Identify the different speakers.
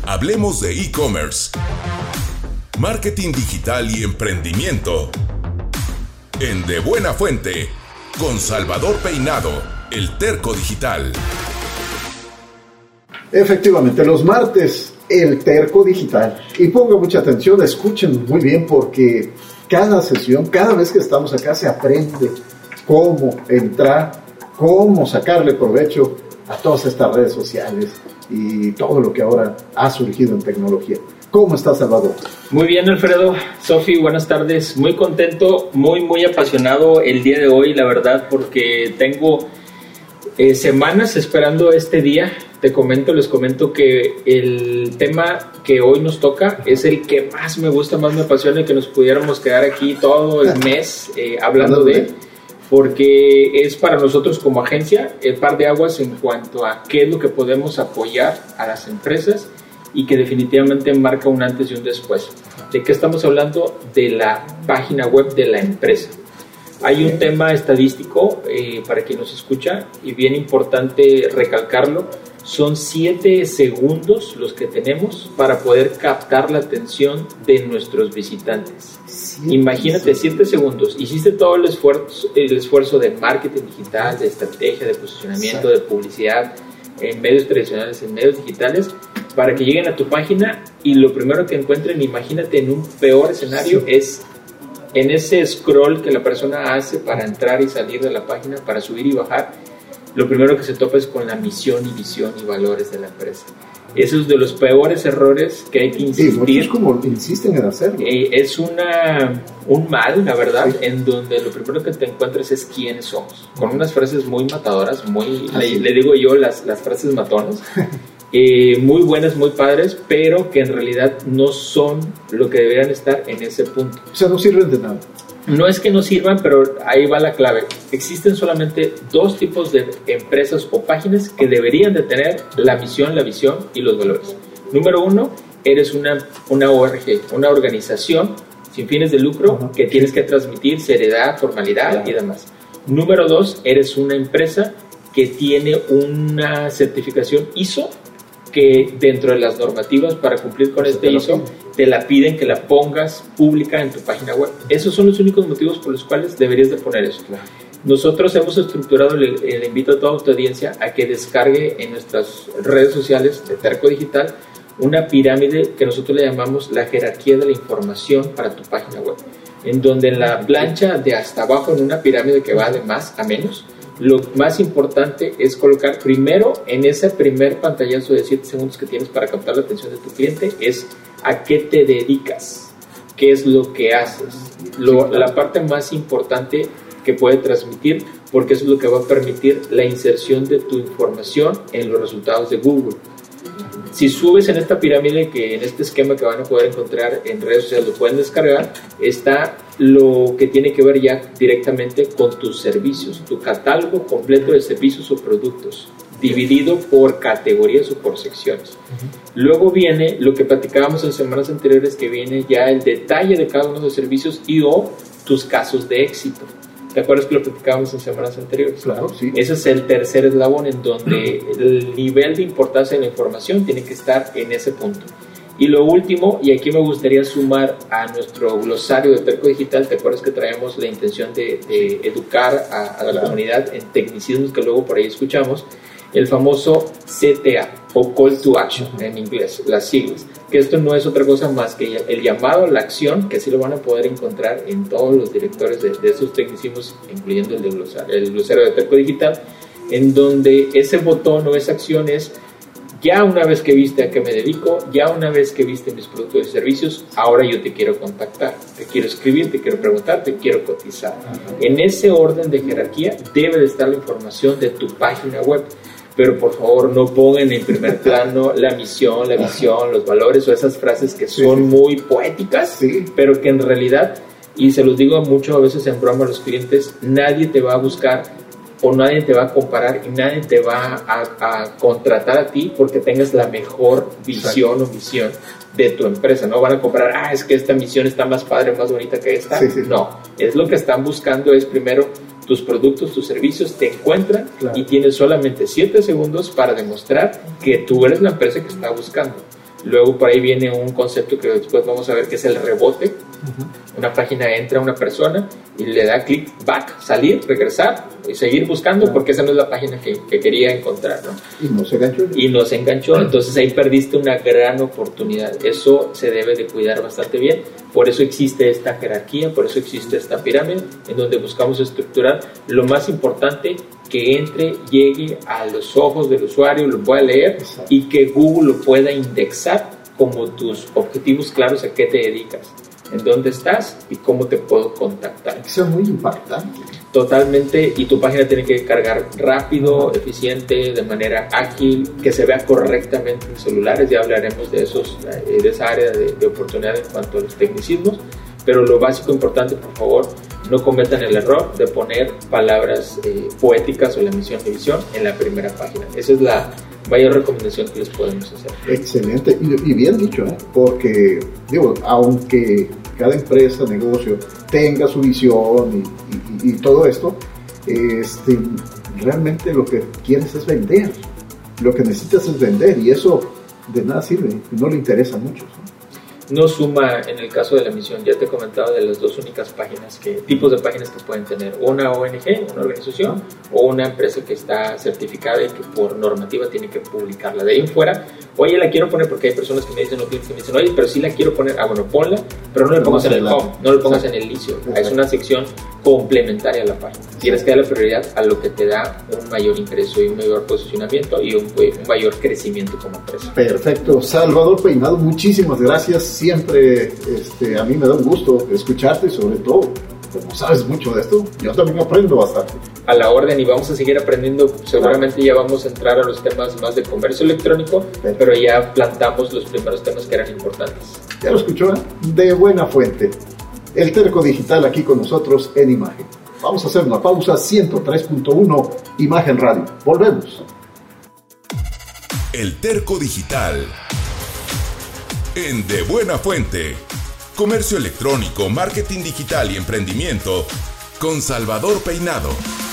Speaker 1: Hablemos de e-commerce, marketing digital y emprendimiento. En De Buena Fuente, con Salvador Peinado, el Terco Digital.
Speaker 2: Efectivamente, los martes, el Terco Digital. Y pongan mucha atención, escuchen muy bien, porque cada sesión, cada vez que estamos acá, se aprende cómo entrar, cómo sacarle provecho a todas estas redes sociales y todo lo que ahora ha surgido en tecnología. ¿Cómo estás, Salvador?
Speaker 3: Muy bien, Alfredo. Sofi, buenas tardes. Muy contento, muy apasionado el día de hoy, la verdad, porque tengo semanas esperando este día. Les comento que el tema que hoy nos toca es el que más me gusta, más me apasiona, y que nos pudiéramos quedar aquí todo el mes hablando de él, porque es para nosotros como agencia el par de aguas en cuanto a qué es lo que podemos apoyar a las empresas y que definitivamente marca un antes y un después. ¿De qué estamos hablando? De la página web de la empresa. Hay un tema estadístico para quien nos escucha y bien importante recalcarlo. Son 7 segundos los que tenemos para poder captar la atención de nuestros visitantes. Imagínate, 7 segundos. Hiciste todo el esfuerzo de marketing digital, de estrategia, de posicionamiento, de publicidad en medios tradicionales, en medios digitales, para que lleguen a tu página y lo primero que encuentren, imagínate, en un peor escenario, es en ese scroll que la persona hace para entrar y salir de la página, para subir y bajar. Lo primero que se topa es con la misión y visión y valores de la empresa. Eso es de los peores errores que hay que insistir.
Speaker 2: Sí, muchos como insisten en hacerlo.
Speaker 3: Es un mal, la verdad, sí, en donde lo primero que te encuentras es quiénes somos. Con unas frases muy matadoras, le digo yo las frases matonas, muy buenas, muy padres, pero que en realidad no son lo que deberían estar en ese punto.
Speaker 2: O sea, no sirven de nada.
Speaker 3: No es que no sirvan, pero ahí va la clave. Existen solamente 2 tipos de empresas o páginas que deberían de tener la misión, la visión y los valores. Número 1, eres una ORG, una organización sin fines de lucro, que tienes que transmitir seriedad, formalidad y demás. Número 2, eres una empresa que tiene una certificación ISO, que dentro de las normativas para cumplir con este ISO te la piden que la pongas pública en tu página web. Esos son los únicos motivos por los cuales deberías de poner eso. Nosotros hemos estructurado, le invito a toda tu audiencia a que descargue en nuestras redes sociales de Terco Digital una pirámide que nosotros le llamamos la jerarquía de la información para tu página web, en donde en la plancha de hasta abajo, en una pirámide que va de más a menos, lo más importante es colocar primero en ese primer pantallazo de 7 segundos que tienes para captar la atención de tu cliente, es a qué te dedicas, qué es lo que haces, la parte más importante que puede transmitir, porque eso es lo que va a permitir la inserción de tu información en los resultados de Google. Si subes en esta pirámide, que en este esquema que van a poder encontrar en redes sociales, lo pueden descargar, está lo que tiene que ver ya directamente con tus servicios, tu catálogo completo de servicios o productos, dividido por categorías o por secciones. Luego viene lo que platicábamos en semanas anteriores, que viene ya el detalle de cada uno de los servicios y o tus casos de éxito. ¿Te acuerdas que lo platicábamos en semanas anteriores?
Speaker 2: Claro, sí.
Speaker 3: Ese es el tercer eslabón, en donde el nivel de importancia de la información tiene que estar en ese punto. Y lo último, y aquí me gustaría sumar a nuestro glosario de Terco Digital, ¿te acuerdas que traemos la intención de educar a la comunidad en tecnicismos que luego por ahí escuchamos? El famoso CTA, o Call to Action en inglés, las siglas, que esto no es otra cosa más que el llamado a la acción, que sí lo van a poder encontrar en todos los directores de estos tecnicismos, incluyendo el glosario de Terco Digital, en donde ese botón o esa acción es: ya una vez que viste a qué me dedico, ya una vez que viste mis productos y servicios, ahora yo te quiero contactar, te quiero escribir, te quiero preguntar, te quiero cotizar. En ese orden de jerarquía debe de estar la información de tu página web. Pero por favor no pongan en primer plano la misión, la visión, los valores o esas frases que son muy poéticas, pero que en realidad, y se los digo mucho a veces en broma a los clientes, nadie te va a buscar o nadie te va a comparar y nadie te va a contratar a ti porque tengas la mejor visión o misión de tu empresa. No van a comparar, es que esta misión está más padre, más bonita que esta. No, es lo que están buscando es primero tus productos, tus servicios, te encuentran y tienes solamente 7 segundos para demostrar que tú eres la empresa que está buscando. Luego por ahí viene un concepto que después vamos a ver, que es el rebote. Una página entra una persona y le da clic back, salir, regresar y seguir buscando, porque esa no es la página que quería encontrar, ¿no? Y no se enganchó. Entonces ahí perdiste una gran oportunidad. Eso se debe de cuidar bastante bien. Por eso existe esta jerarquía, por eso existe esta pirámide, en donde buscamos estructurar lo más importante, que entre, llegue a los ojos del usuario, lo pueda leer. Exacto. Y que Google lo pueda indexar como tus objetivos claros, a qué te dedicas, en dónde estás y cómo te puedo contactar.
Speaker 2: Eso es muy impactante.
Speaker 3: Totalmente, y tu página tiene que cargar rápido, eficiente, de manera ágil, que se vea correctamente en celulares. Ya hablaremos de esa área de oportunidad en cuanto a los tecnicismos, pero lo básico importante, por favor, no cometan el error de poner palabras poéticas o la misión y visión en la primera página. Esa es la mayor recomendación que les podemos hacer.
Speaker 2: Excelente, y bien dicho, porque digo, aunque cada empresa, negocio tenga su visión y todo esto, realmente lo que quieres es vender, lo que necesitas es vender, y eso de nada sirve, no le interesa mucho, ¿no?
Speaker 3: No suma en el caso de la misión. Ya te he comentado de las dos únicas tipos de páginas que pueden tener: una ONG, una organización, o una empresa que está certificada y que por normativa tiene que publicarla. De ahí en fuera, oye, la quiero poner, porque hay personas que me dicen, no, clientes que me dicen, oye, pero sí la quiero poner. Bueno, ponla, pero no le pongas en el home, no le pongas en el inicio. Es una sección complementaria a la página. Tienes que dar la prioridad a lo que te da un mayor ingreso y un mayor posicionamiento y un mayor crecimiento como empresa.
Speaker 2: Perfecto. Salvador Peinado, muchísimas gracias. Siempre a mí me da un gusto escucharte, y sobre todo, como sabes mucho de esto, yo también aprendo bastante.
Speaker 3: A la orden, y vamos a seguir aprendiendo. Seguramente ya vamos a entrar a los temas más de comercio electrónico, pero ya plantamos los primeros temas que eran importantes.
Speaker 2: Ya lo escuchó, de buena fuente. El Terco Digital aquí con nosotros en Imagen. Vamos a hacer una pausa. 103.1 Imagen Radio. Volvemos.
Speaker 1: El Terco Digital en De Buena Fuente. Comercio electrónico, marketing digital y emprendimiento con Salvador Peinado.